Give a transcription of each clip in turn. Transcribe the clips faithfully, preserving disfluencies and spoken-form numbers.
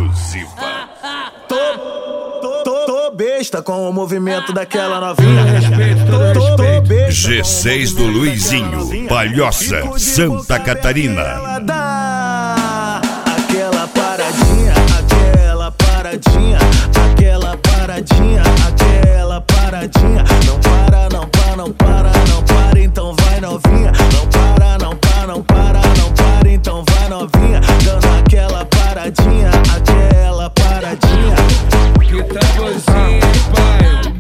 Exclusiva. Tô, tô, tô, tô besta com o movimento daquela novinha. Tô, tô, tô besta G seis do Luizinho, Palhoça, Santa Catarina. Ela dá aquela paradinha, aquela paradinha, aquela paradinha, aquela paradinha. Não para, não para, não para, não para, então vai novinha. Não para, não para, não para, não para, então vai novinha. Dando aquela paradinha, aquela paradinha. Que tamborzinho, pai.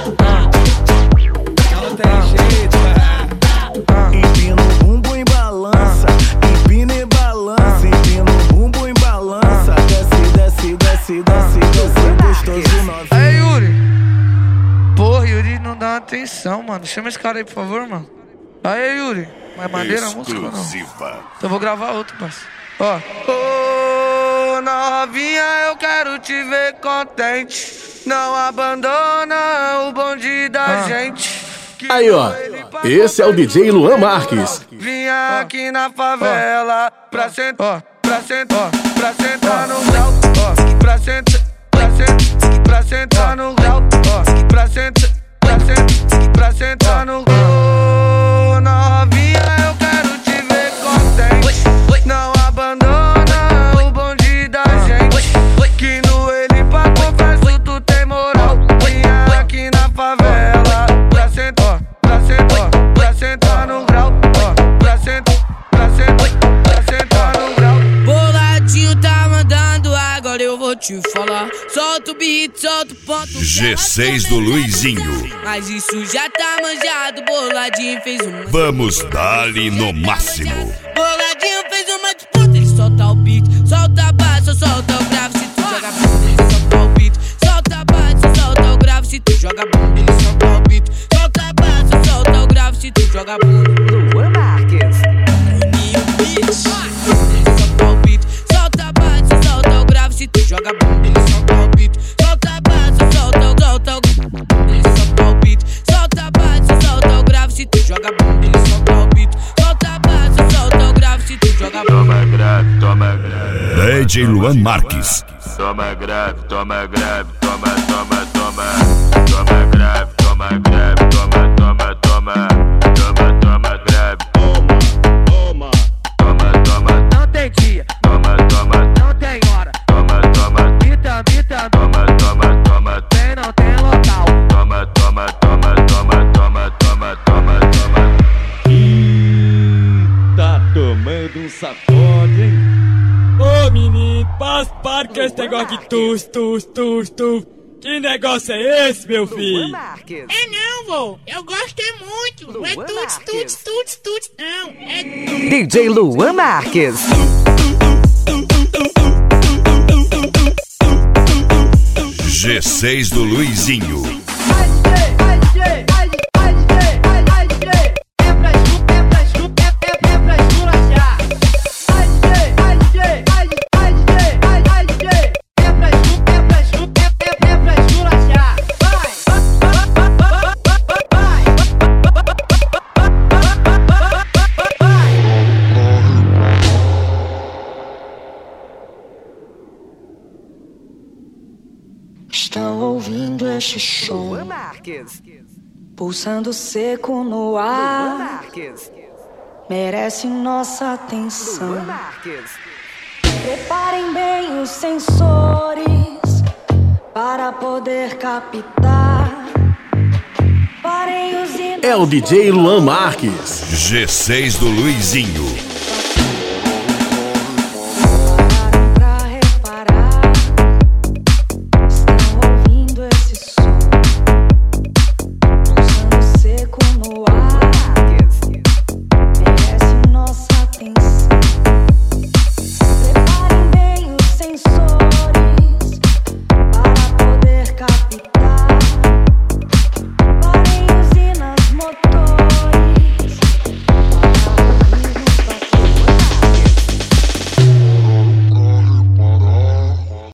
Não tem jeito, pai. Empina o bumbum em balança, empina e balança, empina o bumbum em balança. Desce, desce, desce, desce, desce, gostoso novinho. Aí, Yuri. Porra, Yuri não dá atenção, mano. Chama esse cara aí, por favor, mano. Aí, Yuri. Mas maneira a música, não? Exclusiva. Então eu vou gravar outro, parceiro. Ó. Ô, novinha, eu quero te ver contente. Não abandona o bonde da ah. gente. Aí, ó. Esse é o D J Luan Marques. Vinha aqui na favela pra sentar, pra sentar, pra sentar no grau. Pra sentar, pra sentar, pra sentar no grau. Pra sentar, pra sentar, pra sentar no grau. Ô, novinha, eu quero te ver contente. Não abandona o bonde da gente. Que no ele pra confesso tu tem moral. Vinha aqui na favela pra sentar, pra sentar, pra sentar no grau. Pra sentar, pra sentar, pra sentar no grau. Boladinho tá mandando, agora eu vou te falar. Solta o beat, solta o ponto. G seis do Luizinho. Mas isso já tá manjado, Boladinho fez uma. Vamos dar-lhe no máximo. Boladinho fez uma disputa, ele solta o beat, solta a base, solta o grave, se tu joga bunda, ele solta o beat, solta a base, solta o grave, se tu joga bunda, ele solta o beat, solta a base, solta o grave, se tu joga bunda. Luan Marques. E o beat, ele solta o beat, solta a base, solta o grave, se tu joga bunda, ele solta o beat, solta a base, solta o, solta o, ele solta o beat, solta a base, solta o grave, se tu joga bunda, ele solta o beat, solta a base, solta o grave, se tu joga bunda. Toma grave, toma grave. D J Luan Marques. Toma grave, toma grave, toma, toma, toma. Toma grave, toma grave, toma, toma, toma. Toma, toma grave. Toma, toma. Toma, toma. Não tem dia, Toma, toma. não tem hora, Toma, toma. Vita, vita, Toma, toma, toma. tem, não tem local. Toma, toma, toma, toma, toma, toma, toma, toma. Tá tomando um sacode, hein? Ô menino, passa para com esse negócio de tus, tus, tus, tus. Que negócio é esse, meu Luan filho? Marques. É não, vô. Eu gostei muito. Não é Luan tuts, tuts, Marques. tuts, tuts, não. É D J Luan Marques. G seis do Luizinho. Estão ouvindo este show, Luan Marques. pulsando seco no Luan ar, Marques. merece nossa atenção. Luan Marques. Preparem bem os sensores para poder captar. Parem os É o D J Luan Marques. G seis do Luizinho.